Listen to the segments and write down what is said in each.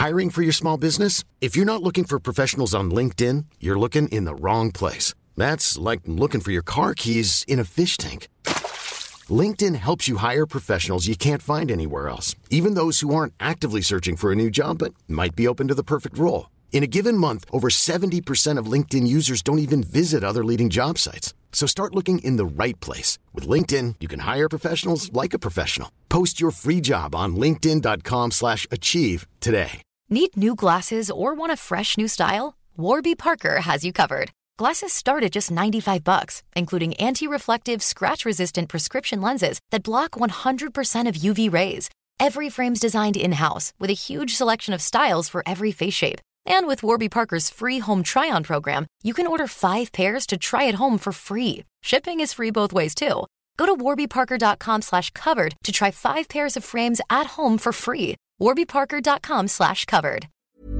Hiring for your small business? If you're not looking for professionals on LinkedIn, you're looking in the wrong place. That's like looking for your car keys in a fish tank. LinkedIn helps you hire professionals you can't find anywhere else, even those who aren't actively searching for a new job but might be open to the perfect role. In a given month, over 70% of LinkedIn users don't even visit other leading job sites. So start looking in the right place. With LinkedIn, you can hire professionals like a professional. Post your free job on linkedin.com/achieve today. Need new glasses or want a fresh new style? Warby Parker has you covered. Glasses start at just $95, including anti-reflective, scratch-resistant prescription lenses that block 100% of UV rays. Every frame's designed in-house with a huge selection of styles for every face shape. And with Warby Parker's free home try-on program, you can order 5 pairs to try at home for free. Shipping is free both ways, too. Go to warbyparker.com/covered to try 5 pairs of frames at home for free. warbyparker.com/covered.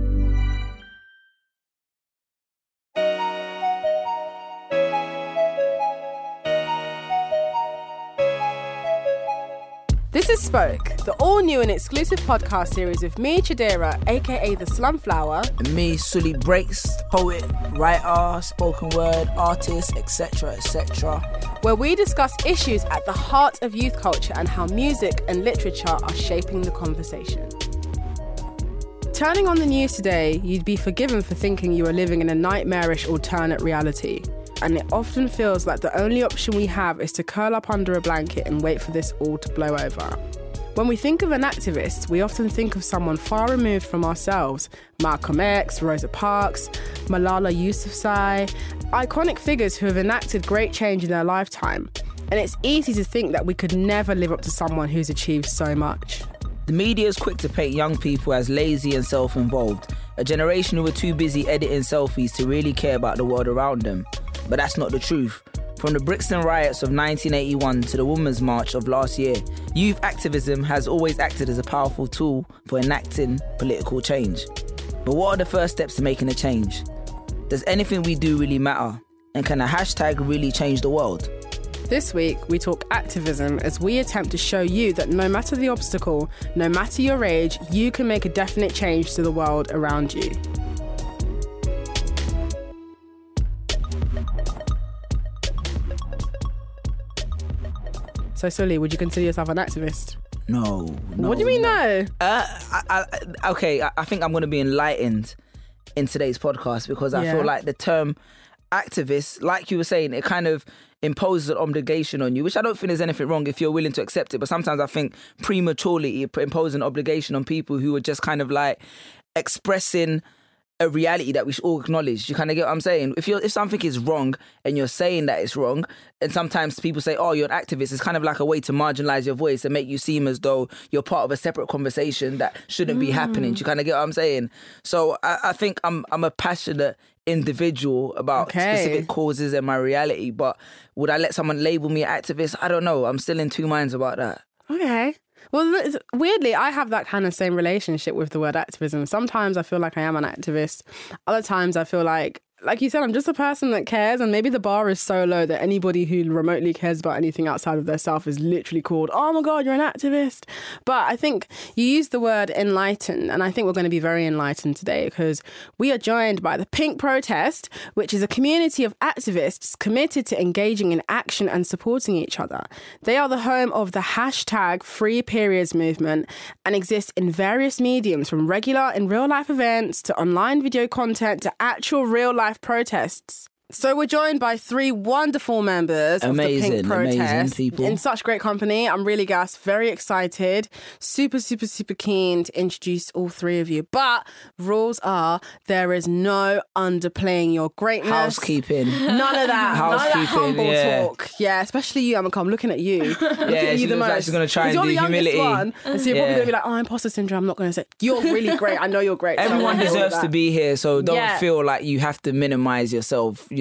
This is Spoke, the all-new and exclusive podcast series with me, Chidera, aka The Slumflower. And me, Sully Breaks, poet, writer, spoken word, artist, etc., etc. Where we discuss issues at the heart of youth culture and how music and literature are shaping the conversation. Turning on the news today, you'd be forgiven for thinking you are living in a nightmarish alternate reality. And it often feels like the only option we have is to curl up under a blanket and wait for this all to blow over. When we think of an activist, we often think of someone far removed from ourselves. Malcolm X, Rosa Parks, Malala Yousafzai, iconic figures who have enacted great change in their lifetime. And it's easy to think that we could never live up to someone who's achieved so much. The media is quick to paint young people as lazy and self-involved, a generation who are too busy editing selfies to really care about the world around them. But that's not the truth. From the Brixton riots of 1981 to the Women's March of last year, youth activism has always acted as a powerful tool for enacting political change. But what are the first steps to making a change? Does anything we do really matter? And can a hashtag really change the world? This week, we talk activism as we attempt to show you that no matter the obstacle, no matter your age, you can make a definite change to the world around you. So, Sully, would you consider yourself an activist? No. What do you mean no? I think I'm going to be enlightened in today's podcast because I feel like the term activist, like you were saying, it kind of imposes an obligation on you, which I don't think there's anything wrong if you're willing to accept it. But sometimes I think prematurely it imposes an obligation on people who are just kind of like expressing a reality that we should all acknowledge. You kind of get what I'm saying? If something is wrong and you're saying that it's wrong, and sometimes people say, oh, you're an activist, it's kind of like a way to marginalise your voice and make you seem as though you're part of a separate conversation that shouldn't be happening. You kind of get what I'm saying? So I think I'm a passionate individual about specific causes and my reality, but would I let someone label me an activist? I don't know. I'm still in two minds about that. Okay. Well, weirdly, I have that kind of same relationship with the word activism. Sometimes I feel like I am an activist. Other times I feel like you said, I'm just a person that cares, and maybe the bar is so low that anybody who remotely cares about anything outside of their self is literally called, oh my God, you're an activist. But I think you used the word enlighten, and I think we're going to be very enlightened today because we are joined by the Pink Protest, which is a community of activists committed to engaging in action and supporting each other. They are the home of the hashtag Free Periods movement and exist in various mediums, from regular in real life events to online video content to actual real life protests. So we're joined by 3 wonderful members of the Pink Protest people. In such great company. I'm really gassed, very excited, super keen to introduce all 3 of you. But rules are there is no underplaying your greatness. Housekeeping. None of that. None of that humble talk. Yeah, especially you, Amaka. I'm looking at you. Looking at you the most. Like she's going to try and do humility. One, and so you're probably going to be like, oh, imposter syndrome. I'm not going to say. You're really great. I know you're great. Everyone deserves to be here, so don't feel like you have to minimise yourself. You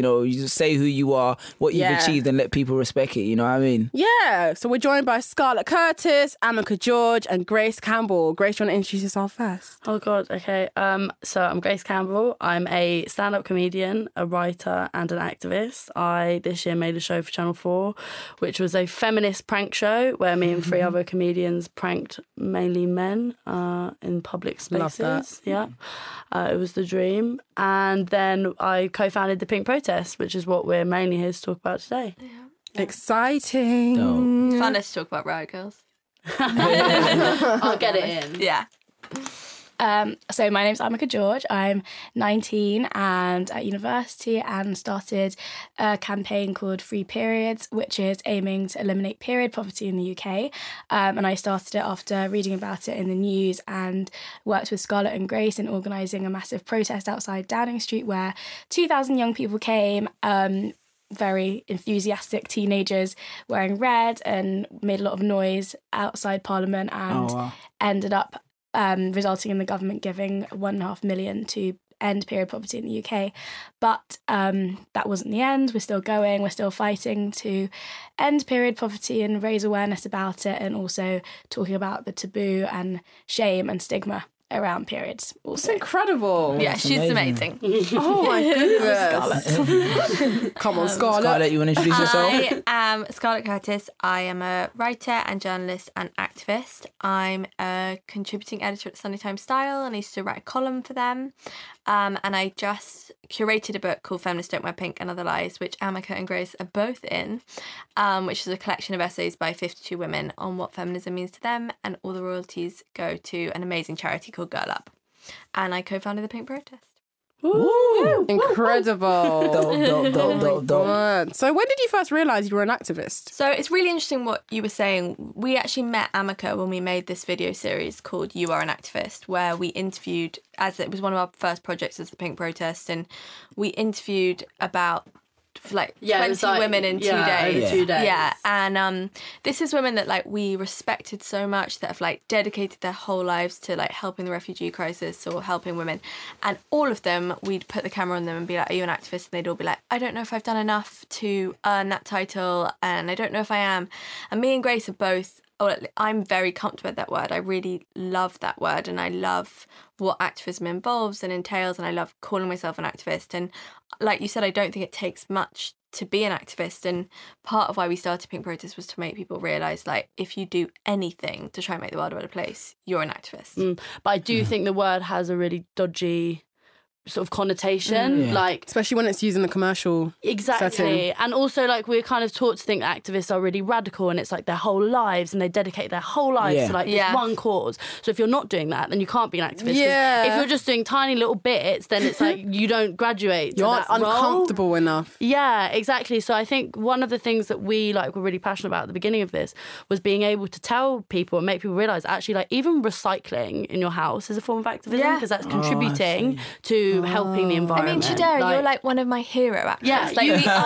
you just say who you are, what you've achieved, and let people respect it. You know what I mean? Yeah. So we're joined by Scarlett Curtis, Amika George, and Grace Campbell. Grace, you want to introduce yourself first? Oh God, okay. So I'm Grace Campbell. I'm a stand-up comedian, a writer, and an activist. I this year made a show for Channel 4, which was a feminist prank show where me and 3 other comedians pranked mainly men in public spaces. Love that. Yeah, it was the dream. And then I co-founded the Pink Protest, which is what we're mainly here to talk about today. Yeah. Exciting. Fun to talk about Riot Girls. I'll get it in. Yeah. So my name's Amika George. I'm 19 and at university, and started a campaign called Free Periods, which is aiming to eliminate period poverty in the UK. And I started it after reading about it in the news, and worked with Scarlett and Grace in organising a massive protest outside Downing Street where 2,000 young people came, very enthusiastic teenagers wearing red, and made a lot of noise outside Parliament, and ended up resulting in the government giving £1.5 million to end period poverty in the UK. But that wasn't the end. We're still going. We're still fighting to end period poverty and raise awareness about it, and also talking about the taboo and shame and stigma around periods. It's incredible. Yeah, she's amazing. Oh my goodness. Come on, Scarlett. Scarlett, you want to introduce yourself? I am Scarlett Curtis. I am a writer and journalist and activist. I'm a contributing editor at Sunday Times Style, and I used to write a column for them. And I just curated a book called Feminists Don't Wear Pink and Other Lies, which Amika and Grace are both in, which is a collection of essays by 52 women on what feminism means to them, and all the royalties go to an amazing charity called Girl Up. And I co-founded the Pink Protest. Ooh, incredible. Dope. So when did you first realise you were an activist? So it's really interesting what you were saying. We actually met Amika when we made this video series called You Are an Activist, where we interviewed, as it was one of our first projects as the Pink Protest, and we interviewed about 20 women in 2 days. 2 days. Yeah, and this is women that we respected so much, that have dedicated their whole lives to helping the refugee crisis or helping women, and all of them, we'd put the camera on them and be like, "Are you an activist?" And they'd all be like, "I don't know if I've done enough to earn that title, and I don't know if I am." And me and Grace are both. I'm very comfortable with that word. I really love that word, and I love what activism involves and entails, and I love calling myself an activist. And like you said, I don't think it takes much to be an activist, and part of why we started Pink Protest was to make people realise, if you do anything to try and make the world a better place, you're an activist. But I do think the word has a really dodgy sort of connotation, especially when it's used in a commercial setting. And also we're kind of taught to think activists are really radical, and it's their whole lives, and they dedicate their whole lives to this one cause. So if you're not doing that, then you can't be an activist. If you're just doing tiny little bits, then it's you don't graduate. You're not uncomfortable role. Enough. Yeah, exactly. So I think one of the things that we were really passionate about at the beginning of this was being able to tell people and make people realise actually even recycling in your house is a form of activism, because that's contributing to helping the environment. I mean, Chidera, you're one of my hero activists. Yeah, the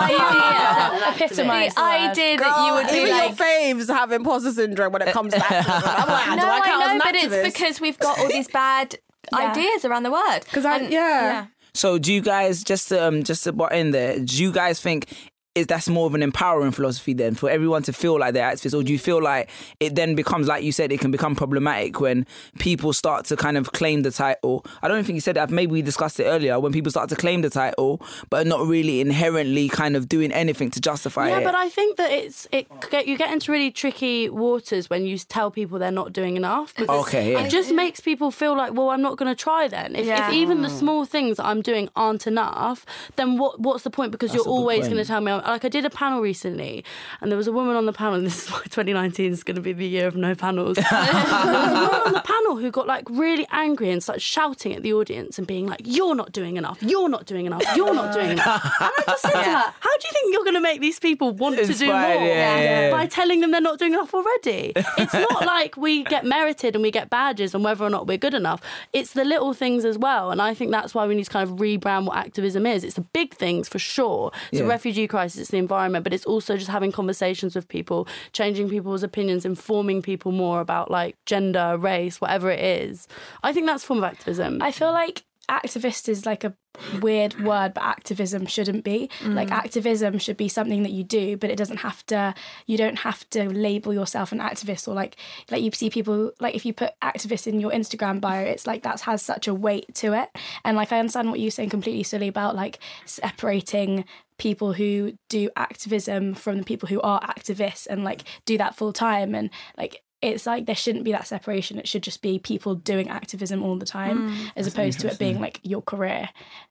idea that you would be even your faves have imposter syndrome when it comes to activism. I'm like, do I count as an but activist? it's because we've got all these bad ideas around the word. So do you guys, just to butt in there, do you guys think that's more of an empowering philosophy then, for everyone to feel like they're activists? Or do you feel like it then becomes, like you said, it can become problematic when people start to kind of claim the title? I don't think you said that, maybe we discussed it earlier, when people start to claim the title but not really inherently kind of doing anything to justify it. Yeah, but I think that you get into really tricky waters when you tell people they're not doing enough, because it just makes people feel like, well, I'm not going to try then. If even the small things that I'm doing aren't enough, then what's the point? Because you're always going to tell me. I did a panel recently, and there was a woman on the panel, and this is why 2019 is going to be the year of no panels. There was a woman on the panel who got really angry and started shouting at the audience and being like, "You're not doing enough, you're not doing enough, you're not doing enough." And I just said to her, how do you think you're going to make these people want to do more? By telling them they're not doing enough already. It's not like we get merited and we get badges on whether or not we're good enough. It's the little things as well, and I think that's why we need to kind of rebrand what activism is. It's the big things for sure. It's a refugee crisis, it's the environment, but it's also just having conversations with people, changing people's opinions, informing people more about gender, race, whatever it is. I think that's a form of activism. I feel like activist is like a weird word, but activism shouldn't be. Like activism should be something that you do, but it doesn't have to, you don't have to label yourself an activist, or like you see people, like if you put activist in your Instagram bio, it's like that has such a weight to it. And like I understand what you're saying completely, Sully, about like separating people who do activism from the people who are activists and like do that full time, and like it's like there shouldn't be that separation. It should just be people doing activism all the time, as opposed to it being like your career.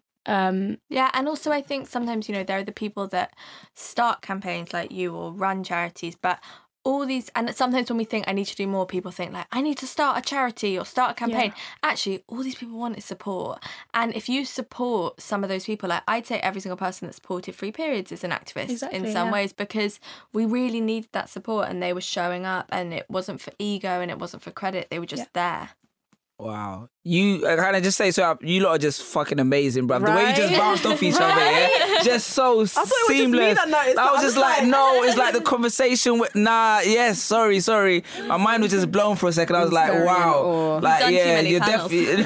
Yeah, and also I think sometimes, you know, there are the people that start campaigns like you or run charities, but all these, and sometimes when we think I need to do more, people think like I need to start a charity or start a campaign. Actually, all these people want is support. And if you support some of those people, like I'd say every single person that supported Free Periods is an activist in some ways, because we really needed that support, and they were showing up, and it wasn't for ego and it wasn't for credit. They were just there. Wow. You, I kind of just say, so you lot are just fucking amazing, bruv. The way you just bounced off each other, yeah? Just so seamless. I was just like, no, it's like the conversation with, sorry. My mind was just blown for a second. I was like, wow. Like, yeah, you're definitely...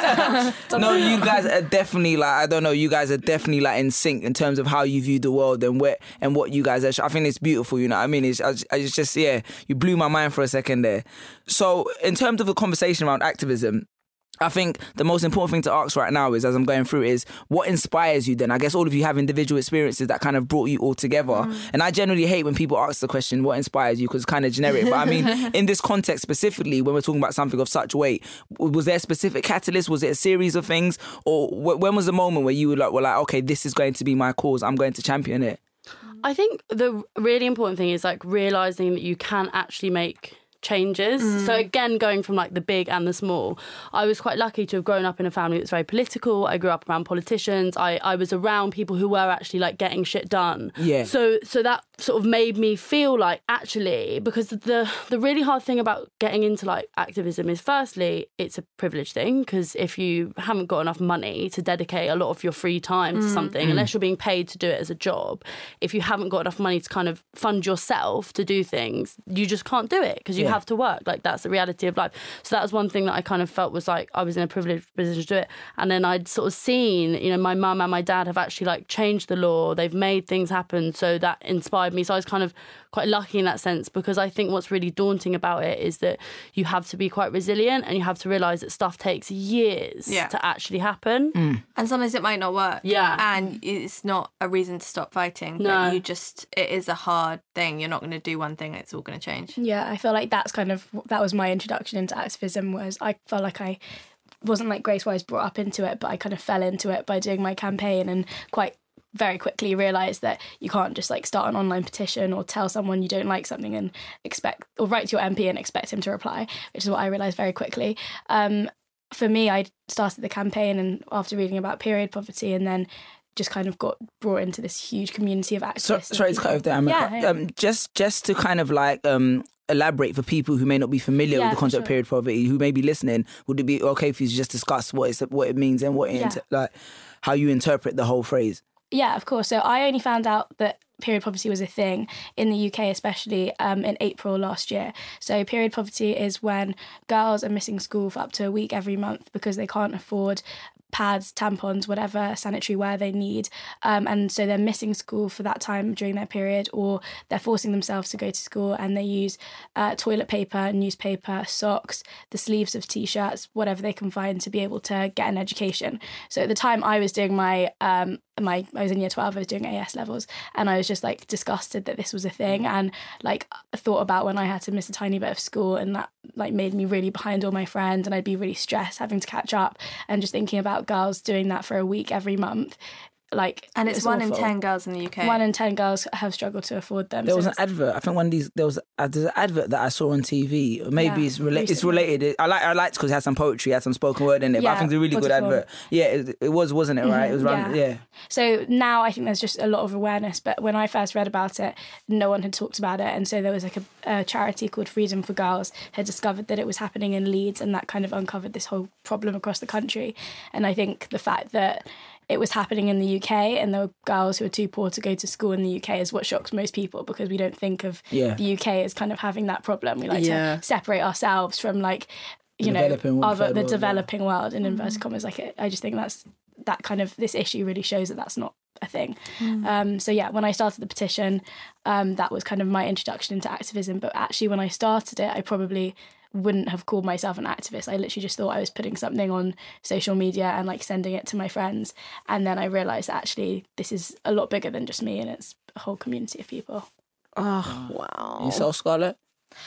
No, you guys are definitely like, I don't know, you guys are definitely like in sync in terms of how you view the world and what you guys are. I think it's beautiful, you know what I mean? It's just, you blew my mind for a second there. So in terms of the conversation around activism, I think the most important thing to ask right now is, as I'm going through, is what inspires you then? I guess all of you have individual experiences that kind of brought you all together. And I generally hate when people ask the question, what inspires you? Because it's kind of generic. But I mean, in this context specifically, when we're talking about something of such weight, was there a specific catalyst? Was it a series of things? Or when was the moment where you were like, okay, this is going to be my cause, I'm going to champion it? I think the really important thing is like realising that you can actually make changes. So again, going from like the big and the small, I was quite lucky to have grown up in a family that's very political. I grew up around politicians. I was around people who were actually like getting shit done. Yeah. So that sort of made me feel like actually, because the really hard thing about getting into like activism is, firstly, it's a privilege thing, because if you haven't got enough money to dedicate a lot of your free time to something, unless you're being paid to do it as a job, if you haven't got enough money to kind of fund yourself to do things, you just can't do it, because you have to work. Like, that's the reality of life. So that was one thing that I kind of felt was like I was in a privileged position to do it. And then I'd sort of seen, you know, my mum and my dad have actually like changed the law. They've made things happen. So that inspired me. So I was kind of quite lucky in that sense, because I think what's really daunting about it is that you have to be quite resilient, and you have to realise that stuff takes years to actually happen. And sometimes it might not work. And it's not a reason to stop fighting. No. But it is a hard thing. You're not going to do one thing, it's all going to change. Yeah, I feel like that was my introduction into activism, was I felt like I wasn't like Grace Wise brought up into it, but I kind of fell into it by doing my campaign, and quite very quickly realised that you can't just like start an online petition or tell someone you don't like something and expect, or write to your MP and expect him to reply, which is what I realised very quickly. For me, I started the campaign, and after reading about period poverty, and then just kind of got brought into this huge community of activists. Sorry to cut off there, Amika. Just to kind of like elaborate for people who may not be familiar with the concept of period poverty, who may be listening, would it be okay if you just discuss what it means and like how you interpret the whole phrase? Yeah, of course. So I only found out that period poverty was a thing in the UK, especially in April last year. So period poverty is when girls are missing school for up to a week every month because they can't afford pads, tampons, whatever sanitary wear they need. And so they're missing school for that time during their period, or they're forcing themselves to go to school, and they use toilet paper, newspaper, socks, the sleeves of T-shirts, whatever they can find to be able to get an education. So at the time I was doing I was in year 12, I was doing AS levels, and I was just like disgusted that this was a thing, and like I thought about when I had to miss a tiny bit of school, and that like made me really behind all my friends, and I'd be really stressed having to catch up, and just thinking about girls doing that for a week every month. Like, and it's 1 in 10 girls in the UK. 1 in 10 girls have struggled to afford them. There was an advert. I think there's an advert that I saw on TV. Maybe it's related. I liked it because it had some poetry, had some spoken word in it. But I think it's a really good advert. Yeah, it was, wasn't it? Right? It was around. So now I think there's just a lot of awareness. But when I first read about it, no one had talked about it, and so there was like a charity called Freedom for Girls had discovered that it was happening in Leeds, and that kind of uncovered this whole problem across the country. And I think the fact that it was happening in the UK and there were girls who were too poor to go to school in the UK is what shocks most people, because we don't think of the UK as kind of having that problem. We like to separate ourselves from like you know, the developing world in inverted commas. Like, I just think that kind of, this issue really shows that that's not a thing. So yeah, when I started the petition, that was kind of my introduction into activism. But actually, when I started it, I probably wouldn't have called myself an activist. I literally just thought I was putting something on social media and like sending it to my friends. And then I realised that actually this is a lot bigger than just me, and it's a whole community of people. Oh, wow. Yourself, Scarlett?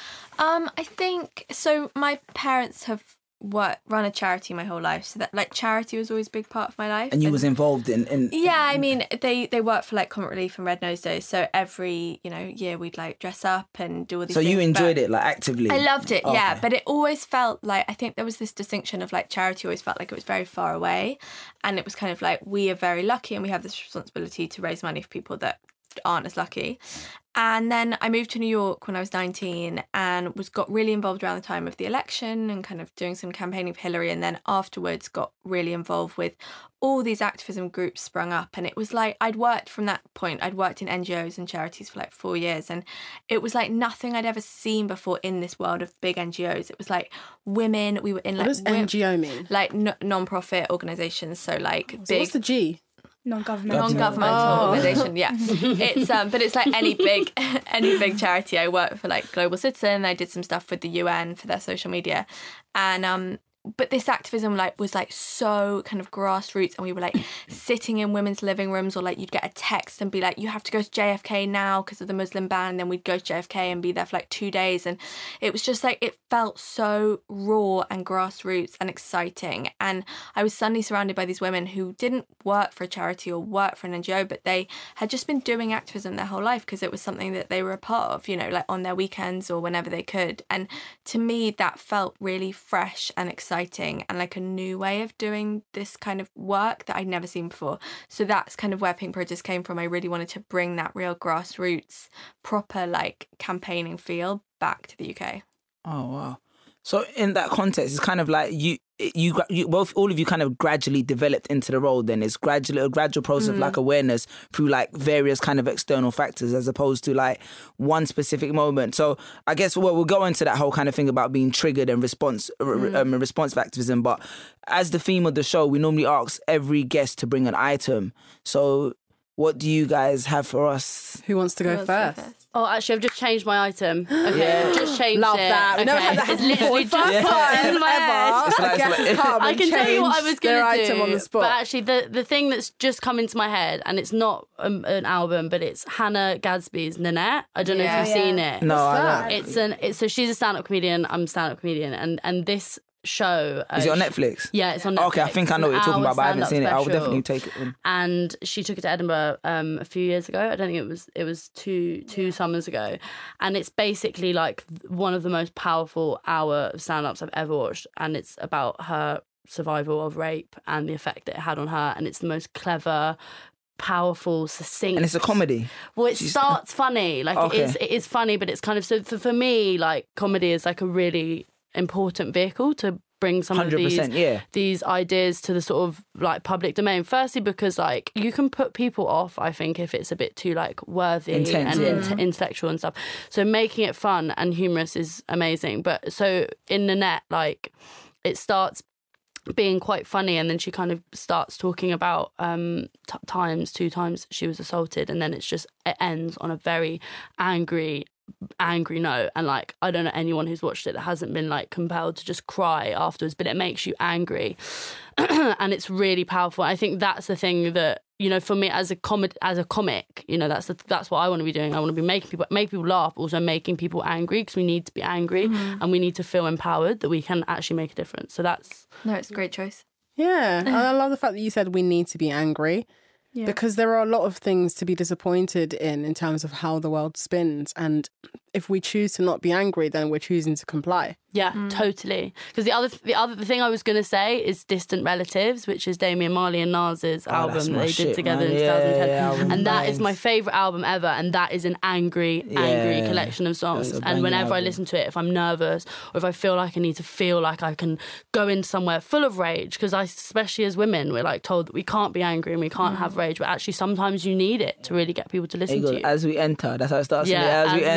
I think so. My parents have run a charity my whole life, so that like charity was always a big part of my life. And you was involved in yeah, I mean they work for like Comic Relief and Red Nose Day, so every year we'd like dress up and do all these things. So you enjoyed it like actively? I loved it, yeah, but it always felt like, I think there was this distinction of like charity always felt like it was very far away, and it was kind of like, we are very lucky and we have this responsibility to raise money for people that aren't as lucky. And then I moved to New York when I was 19 and got really involved around the time of the election and kind of doing some campaigning for Hillary, and then afterwards got really involved with all these activism groups sprung up. And it was like, I'd worked in NGOs and charities for like 4 years, and it was like nothing I'd ever seen before in this world of big NGOs. It was like women, we were in like... What does NGO mean? Like non-profit organisations, so like big... What's the G? Non-governmental organisation, yeah. It's but it's like any big charity. I worked for like Global Citizen. I did some stuff with the UN for their social media, and but this activism was so kind of grassroots, and we were like sitting in women's living rooms, or like you'd get a text and be like, you have to go to JFK now because of the Muslim ban, and then we'd go to JFK and be there for like 2 days, and it was just like, it felt so raw and grassroots and exciting. And I was suddenly surrounded by these women who didn't work for a charity or work for an NGO, but they had just been doing activism their whole life because it was something that they were a part of, like on their weekends or whenever they could. And to me, that felt really fresh and exciting and like a new way of doing this kind of work that I'd never seen before. So that's kind of where Pink Protest came from. I really wanted to bring that real grassroots, proper like campaigning feel back to the UK. Oh, wow. So in that context, it's kind of like you both, all of you kind of gradually developed into the role then. It's a gradual process of like awareness through like various kind of external factors as opposed to like one specific moment. So I guess we'll go into that whole kind of thing about being triggered and responsive activism. But as the theme of the show, we normally ask every guest to bring an item. So what do you guys have for us? Who wants to go first? Oh, actually, I've just changed my item. Okay, yeah. Just changed Love it. that. We never had that happen before. First time in my head. I can tell you what I was going to do. On the spot. But actually, the thing that's just come into my head, and it's not an album, but it's Hannah Gadsby's Nanette. I don't know if you've seen it. No, I don't. So she's a stand-up comedian. I'm a stand-up comedian, and this show is it on Netflix? Yeah, it's on Netflix. Okay, I think I know what you're talking about, but I haven't seen it. I'll definitely take it in. And she took it to Edinburgh a few years ago. I don't think it was two summers ago, and it's basically like one of the most powerful hour of stand-ups I've ever watched, and it's about her survival of rape and the effect that it had on her, and it's the most clever, powerful, succinct. And it's a comedy. Well, it starts funny, like okay. It is funny, but it's kind of, so for me, like comedy is like a really important vehicle to bring some of these ideas to the sort of like public domain. Firstly, because like you can put people off, I think, if it's a bit too like worthy and intellectual and stuff. So making it fun and humorous is amazing. But so in Nanette, like it starts being quite funny, and then she kind of starts talking about 2 times she was assaulted, and then it ends on a very angry note. And like, I don't know anyone who's watched it that hasn't been like compelled to just cry afterwards, but it makes you angry. And it's really powerful. I think that's the thing that, for me as a comic, that's what I want to be doing. I want to be making people laugh, also making people angry, because we need to be angry and we need to feel empowered that we can actually make a difference. So it's a great choice. Yeah. I love the fact that you said we need to be angry. Yeah. Because there are a lot of things to be disappointed in terms of how the world spins. And if we choose to not be angry, then we're choosing to comply. Yeah, totally. Because the thing I was going to say is Distant Relatives, which is Damian Marley and Nas's album that they did together in 2010. And that is my favourite album ever. And that is an angry collection of songs. And whenever I listen to it, if I'm nervous or if I feel like I need to feel like I can go in somewhere full of rage, because especially as women, we're like told that we can't be angry and we can't have rage, but actually sometimes you need it to really get people to listen to you. As we enter, that's how it starts. As we enter the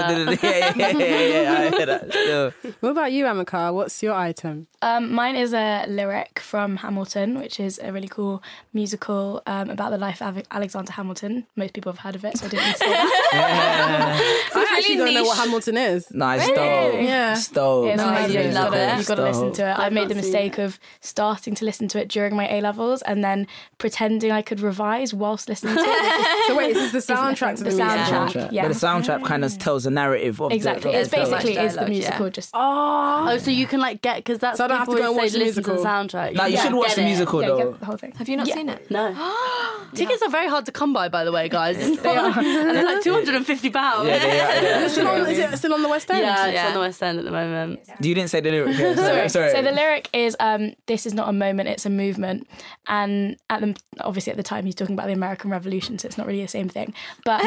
I hear that. Still. What about you, Amika? What's your item? Mine is a lyric from Hamilton, which is a really cool musical about the life of Alexander Hamilton. Most people have heard of it, so I didn't need to say that. I actually don't know what Hamilton is. Nice, really? Yeah. Stole. It's amazing. You've got to listen to it. I made the mistake of starting to listen to it during my A-levels and then pretending I could revise whilst listening to it. So wait, is this the soundtrack to the soundtrack? Yeah. But the soundtrack kind of tells a narrative of exactly. the It's basically is the musical. Just so you can like get because that's so I don't have to go and watch the musical. Soundtrack. No, you should watch the musical though. The whole thing. Have you not seen it? No. Tickets are very hard to come by the way, guys. They are. And they're like £250. Yeah, they are. Is it still on the West End? Yeah, it's on the West End at the moment. You didn't say the lyric. Sorry. So the lyric is, "This is not a moment, it's a movement." And obviously at the time he's talking about the American Revolution, so it's not really the same thing. But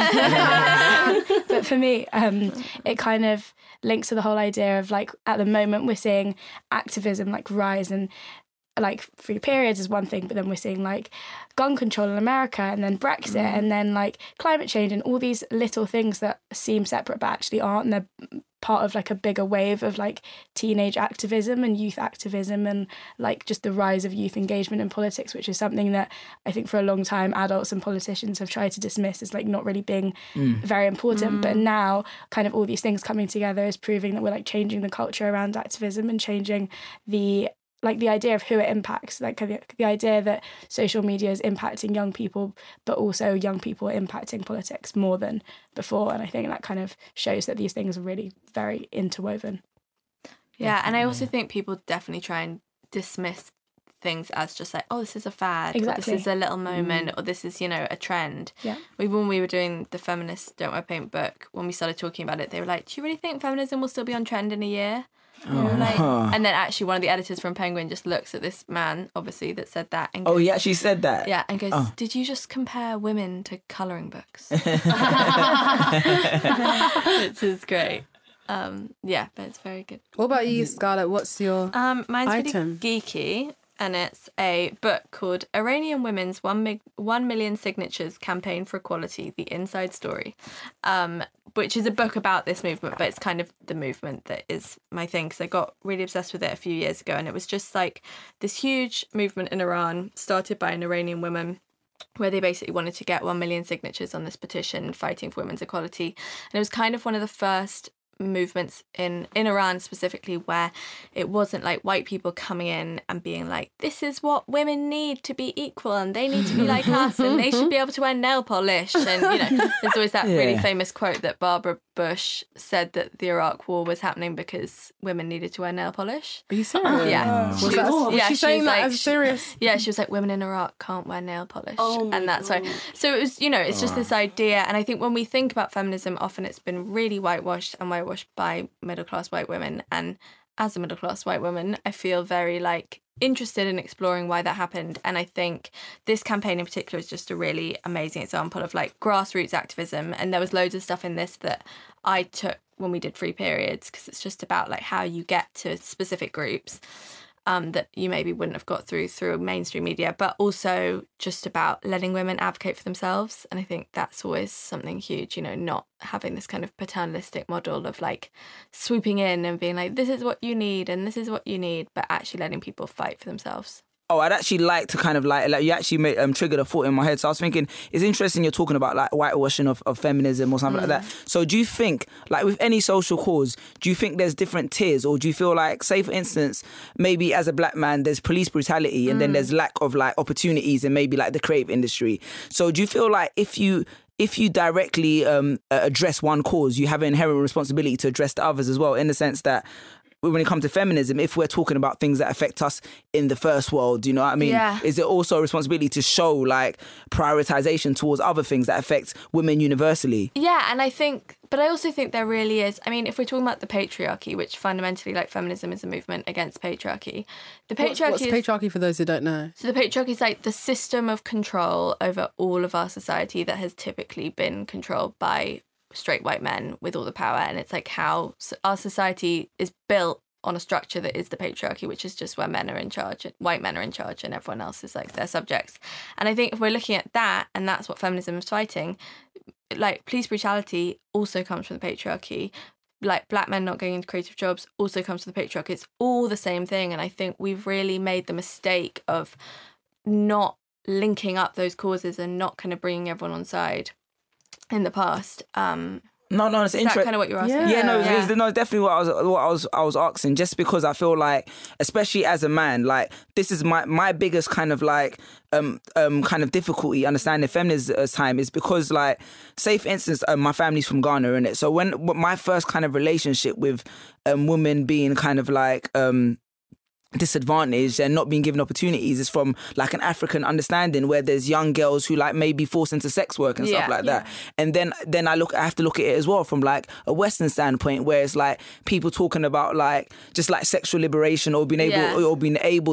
but for me, it kind of links to the whole idea of like at the moment we're seeing activism like rise, and like free periods is one thing, but then we're seeing like gun control in America, and then Brexit, and then like climate change, and all these little things that seem separate but actually aren't, and they're part of like a bigger wave of like teenage activism and youth activism, and like just the rise of youth engagement in politics, which is something that I think for a long time adults and politicians have tried to dismiss as like not really being very important. But now kind of all these things coming together is proving that we're like changing the culture around activism and changing the idea of who it impacts, like the idea that social media is impacting young people, but also young people are impacting politics more than before. And I think that kind of shows that these things are really very interwoven. Yeah, and I also think people definitely try and dismiss things as just like, oh, this is a fad, exactly. or this is a little moment, or this is, a trend. Yeah. When we were doing the feminist Don't Wear Paint book, when we started talking about it, they were like, do you really think feminism will still be on trend in a year? And then actually one of the editors from Penguin just looks at this man, obviously, that said that. And goes, he actually said that? Yeah, and goes, did you just compare women to colouring books? Which is great. But it's very good. What about you, Scarlett? What's your mine's item? Really geeky, and it's a book called Iranian Women's 1 Million Signatures Campaign for Equality, The Inside Story, which is a book about this movement, but it's kind of the movement that is my thing, because I got really obsessed with it a few years ago, and it was just like this huge movement in Iran started by an Iranian woman where they basically wanted to get 1 million signatures on this petition fighting for women's equality. And it was kind of one of the first movements in Iran specifically where it wasn't like white people coming in and being like, this is what women need to be equal and they need to be like us and they should be able to wear nail polish. And there's always that really famous quote that Barbara Bush said that the Iraq War was happening because women needed to wear nail polish. Are you serious? Yeah. Was she saying that as serious? Yeah, she was like, women in Iraq can't wear nail polish. And that's God. why. So it was, it's just this idea. And I think when we think about feminism, often it's been really whitewashed by middle-class white women. And as a middle-class white woman, I feel very interested in exploring why that happened. And I think this campaign in particular is just a really amazing example of grassroots activism. And there was loads of stuff in this that I took when we did Free Periods, because it's just about how you get to specific groups that you maybe wouldn't have got through mainstream media, but also just about letting women advocate for themselves. And I think that's always something huge, not having this kind of paternalistic model of swooping in and being like, this is what you need and this is what you need, but actually letting people fight for themselves. Oh, I'd actually like to kind of you actually triggered a thought in my head. So I was thinking, it's interesting you're talking about whitewashing of feminism or something like that. So do you think, with any social cause, do you think there's different tiers, or do you feel say for instance, maybe as a black man, there's police brutality and then there's lack of opportunities in maybe the creative industry. So do you feel if you directly address one cause, you have an inherent responsibility to address the others as well, in the sense that when it comes to feminism, if we're talking about things that affect us in the first world, you know what I mean? Yeah. Is it also a responsibility to show prioritization towards other things that affect women universally? Yeah, and I also think there really is. I mean, if we're talking about the patriarchy, which fundamentally, feminism is a movement against patriarchy. The patriarchy What's patriarchy for those who don't know? So the patriarchy is the system of control over all of our society that has typically been controlled by straight white men with all the power. And it's how our society is built on a structure that is the patriarchy, which is just where men are in charge, white men are in charge, and everyone else is their subjects. And I think if we're looking at that, and that's what feminism is fighting, like police brutality also comes from the patriarchy. Like black men not going into creative jobs also comes from the patriarchy. It's all the same thing. And I think we've really made the mistake of not linking up those causes and not kind of bringing everyone on side in the past. No, it's interesting. Is that kind of what you're asking? It's definitely what I was asking. Just because I feel like, especially as a man, like this is my biggest kind of like kind of difficulty understanding feminism as time is because, like, say for instance, my family's from Ghana, innit? So when my first kind of relationship with women being kind of like disadvantaged and not being given opportunities is from like an African understanding where there's young girls who like may be forced into sex work and stuff like that. And then I have to look at it as well from like a Western standpoint where it's like people talking about like just like sexual liberation or being able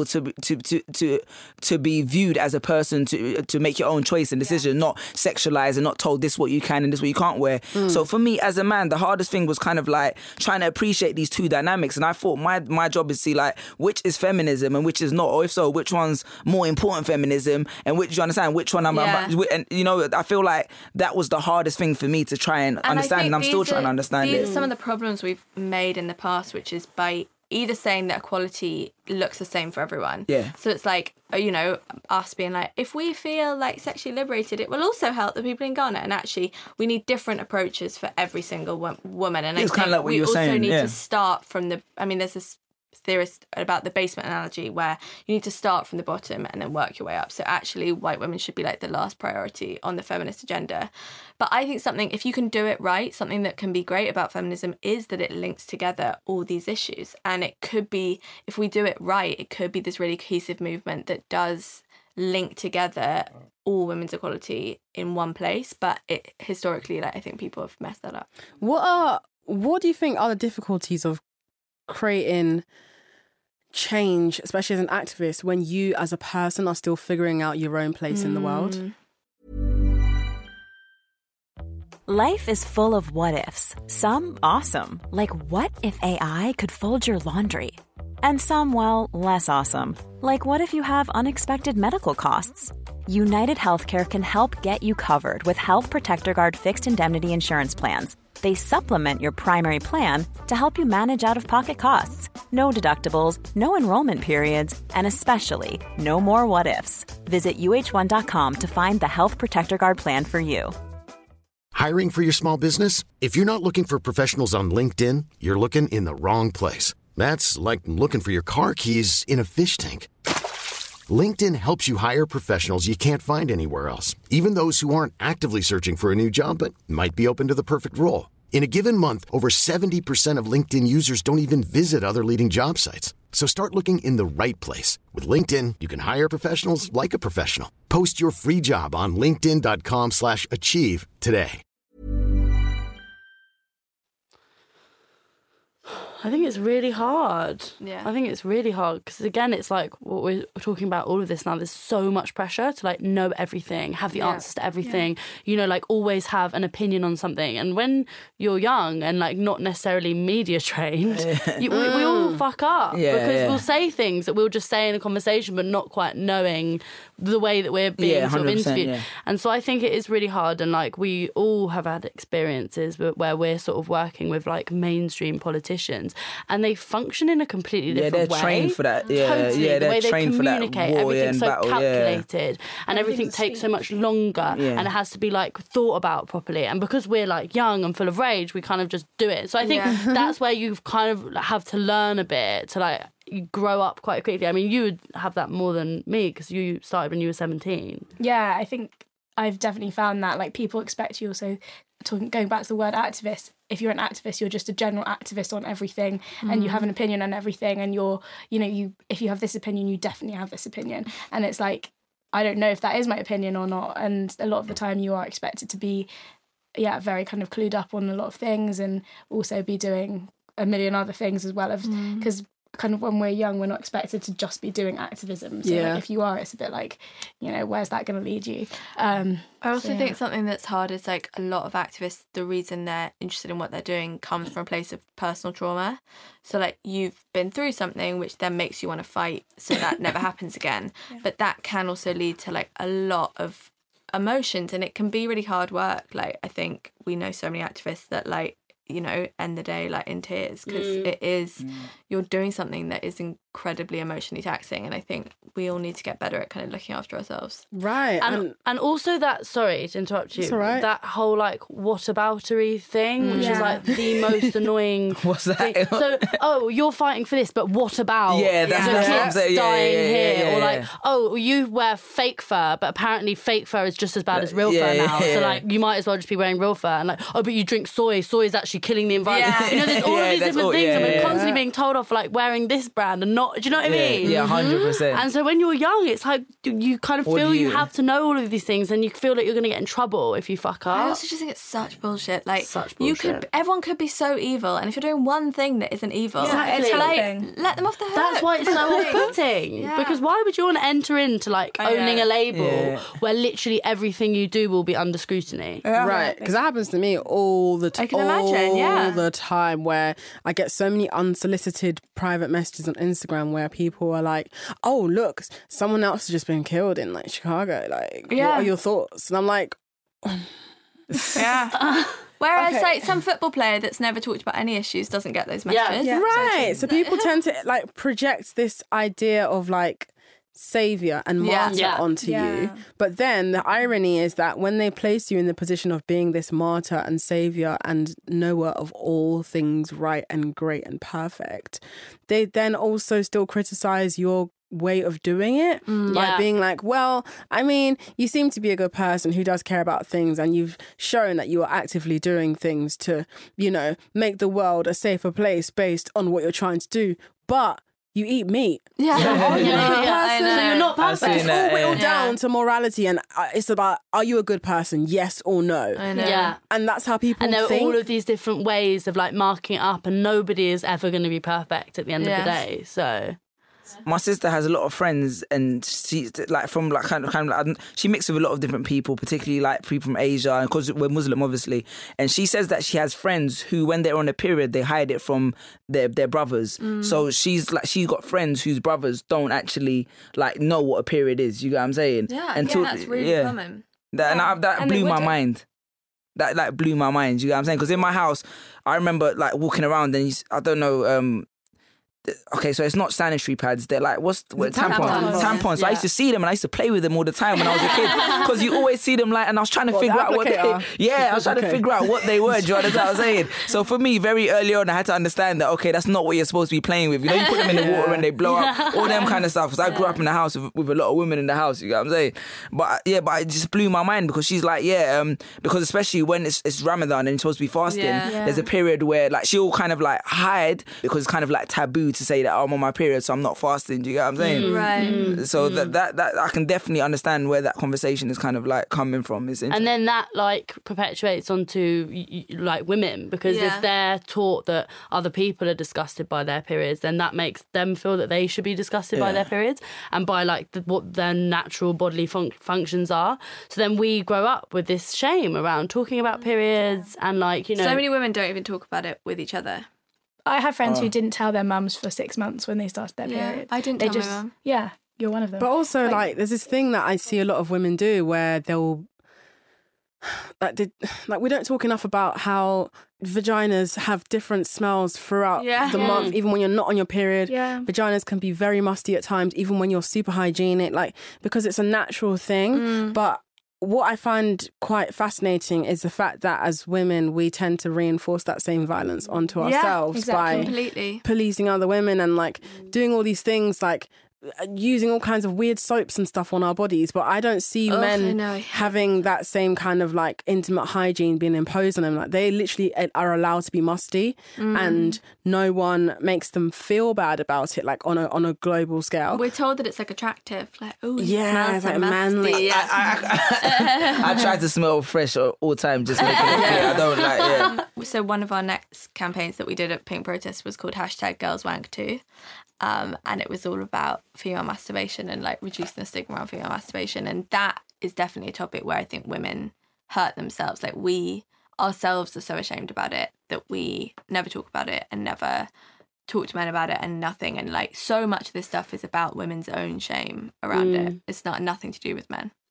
to be viewed as a person to make your own choice and decision, not sexualized and not told this what you can and this what you can't wear. So for me as a man, the hardest thing was kind of like trying to appreciate these two dynamics, and I thought my job is to see like which is feminism and which is not, or if so, which one's more important feminism and which, you understand, which one and you know, I feel like that was the hardest thing for me to try and understand, and I'm still trying to understand it. These are some of the problems we've made in the past, which is by either saying that equality looks the same for everyone. Yeah. So it's like, you know, us being like, if we feel like sexually liberated, it will also help the people in Ghana. And actually, we need different approaches for every single woman. And it's kind of like what you were saying. We also need to start from there's this theorist about the basement analogy where you need to start from the bottom and then work your way up. So actually white women should be like the last priority on the feminist agenda. But I think if you can do it right, something that can be great about feminism is that it links together all these issues. And it could be, if we do it right, it could be this really cohesive movement that does link together all women's equality in one place. But historically, like, I think people have messed that up. What do you think are the difficulties of creating change, especially as an activist, when you as a person are still figuring out your own place in the world? Life is full of what-ifs. Some awesome, like what if AI could fold your laundry? And some, well, less awesome, like what if you have unexpected medical costs? United Healthcare can help get you covered with Health Protector Guard fixed indemnity insurance plans. They supplement your primary plan to help you manage out-of-pocket costs. No deductibles, no enrollment periods, and especially no more what-ifs. Visit UH1.com to find the Health Protector Guard plan for you. Hiring for your small business? If you're not looking for professionals on LinkedIn, you're looking in the wrong place. That's like looking for your car keys in a fish tank. LinkedIn helps you hire professionals you can't find anywhere else, even those who aren't actively searching for a new job but might be open to the perfect role. In a given month, over 70% of LinkedIn users don't even visit other leading job sites. So start looking in the right place. With LinkedIn, you can hire professionals like a professional. Post your free job on linkedin.com/achieve today. I think it's really hard. Yeah. I think it's really hard because, again, it's like what we're talking about, all of this now, there's so much pressure to like know everything, have the answers to everything, you know, like always have an opinion on something. And when you're young and like not necessarily media trained, we all fuck up because we'll say things that we'll just say in a conversation but not quite knowing the way that we're being sort of interviewed. Yeah. And so I think it is really hard, and like we all have had experiences where we're sort of working with like mainstream politicians and they function in a completely different way. They're trained for that. Totally. The way they trained communicate, for that war everything's so battle, calculated and everything takes so much longer and it has to be like thought about properly. And because we're like young and full of rage, we kind of just do it. So I think that's where you kind of have to learn a bit to like you grow up quite quickly. I mean, you would have that more than me because you started when you were 17. Yeah, I think I've definitely found that like people expect you also, going back to the word activist, if you're an activist, you're just a general activist on everything and you have an opinion on everything and if you have this opinion, you definitely have this opinion. And it's like, I don't know if that is my opinion or not. And a lot of the time you are expected to be, very kind of clued up on a lot of things and also be doing a million other things as well. Because kind of when we're young, we're not expected to just be doing activism. So like, if you are, it's a bit like, you know, where's that going to lead you? I also think something that's hard is like a lot of activists, the reason they're interested in what they're doing comes from a place of personal trauma. So like you've been through something which then makes you want to fight so that never happens again. But that can also lead to like a lot of emotions, and it can be really hard work. Like, I think we know so many activists that, like, you know, end the day like in tears, because it is you're doing something that is incredibly emotionally taxing, and I think we all need to get better at kind of looking after ourselves. Right. And also that, sorry to interrupt you, right. that whole like whataboutery thing, which is like the most annoying What's that? thing. So, oh, you're fighting for this, but what about that's the kids dying here? Or like, yeah. oh, you wear fake fur, but apparently fake fur is just as bad as real fur now. So like, you might as well just be wearing real fur. And like, oh, but you drink soy. Soy is actually killing the environment. Yeah. You know, there's all of these different things, and we're constantly being told off for like wearing this brand and not. Do you know what I mean? Yeah, 100%. And so when you're young, it's like you kind of feel you have to know all of these things, and you feel like you're going to get in trouble if you fuck up. I also just think it's such bullshit. Like, Such bullshit. Everyone could be so evil, and if you're doing one thing that isn't evil, Exactly. it's like, let them off the hook. That's why it's so off-putting. Because why would you want to enter into like owning a label where literally everything you do will be under scrutiny? Right, because that happens to me all the time. I can imagine, all the time, where I get so many unsolicited private messages on Instagram where people are like, "Oh, look, someone else has just been killed in like Chicago. Like, what are your thoughts?" And I'm like, Whereas like some football player that's never talked about any issues doesn't get those messages. Yeah. Right. So people tend to like project this idea of like savior and martyr onto you. But then the irony is that when they place you in the position of being this martyr and savior and knower of all things right and great and perfect, they then also still criticize your way of doing it, like being like, well, I mean, you seem to be a good person who does care about things, and you've shown that you are actively doing things to, you know, make the world a safer place based on what you're trying to do, but you eat meat. So you're not perfect. It's all whittled down to morality, and it's about, are you a good person? Yes or no? I know. Yeah. And that's how people And there think. are all of these different ways of like marking it up, and nobody is ever going to be perfect at the end of the day. So my sister has a lot of friends, and she's like from like kind of like, she mixes with a lot of different people, particularly like people from Asia, because we're Muslim obviously. And she says that she has friends who, when they're on a period, they hide it from their brothers. So she's got friends whose brothers don't actually like know what a period is. You get what I'm saying? That's really common. That blew my mind. That like blew my mind. You get what I'm saying? Because in my house, I remember like walking around, and I don't know. Okay, so it's not sanitary pads. They're like, tampons. So I used to see them, and I used to play with them all the time when I was a kid. Because you always see them like, and I was trying to figure out what they... Yeah, I was trying to figure out what they were. Do you understand what I'm saying? So for me, very early on, I had to understand that, okay, that's not what you're supposed to be playing with. You know, you put them in the water and they blow up, all them kind of stuff. Because I grew up in a house with a lot of women in the house, you know what I'm saying? But it just blew my mind, because she's like, because especially when it's Ramadan and you're supposed to be fasting, there's a period where like she'll kind of like hide, because it's kind of like taboo to say that, oh, I'm on my period, so I'm not fasting. Do you get what I'm saying? Right. So that I can definitely understand where that conversation is kind of like coming from. And then that like perpetuates onto like women, because if they're taught that other people are disgusted by their periods, then that makes them feel that they should be disgusted by their periods and by like what their natural bodily functions are. So then we grow up with this shame around talking about periods, and like, you know, so many women don't even talk about it with each other. I have friends who didn't tell their mums for 6 months when they started their period. I didn't tell my mum. Yeah, you're one of them. But also, like, there's this thing that I see a lot of women do where they'll... Like, we don't talk enough about how vaginas have different smells throughout the month, even when you're not on your period. Vaginas can be very musty at times, even when you're super hygienic, like, because it's a natural thing. But what I find quite fascinating is the fact that as women, we tend to reinforce that same violence onto ourselves by policing other women and like doing all these things, like using all kinds of weird soaps and stuff on our bodies. But I don't see men having that same kind of like intimate hygiene being imposed on them. Like, they literally are allowed to be musty and no one makes them feel bad about it, like on a global scale. We're told that it's like attractive, like, oh, it's like manly. I try to smell fresh all the time, just making it clear. I don't like So one of our next campaigns that we did at Pink Protest was called #GirlsWank2. And it was all about female masturbation and like reducing the stigma around female masturbation. And that is definitely a topic where I think women hurt themselves. Like, we ourselves are so ashamed about it that we never talk about it and never talk to men about it and nothing. And like, so much of this stuff is about women's own shame around it. It's nothing to do with men.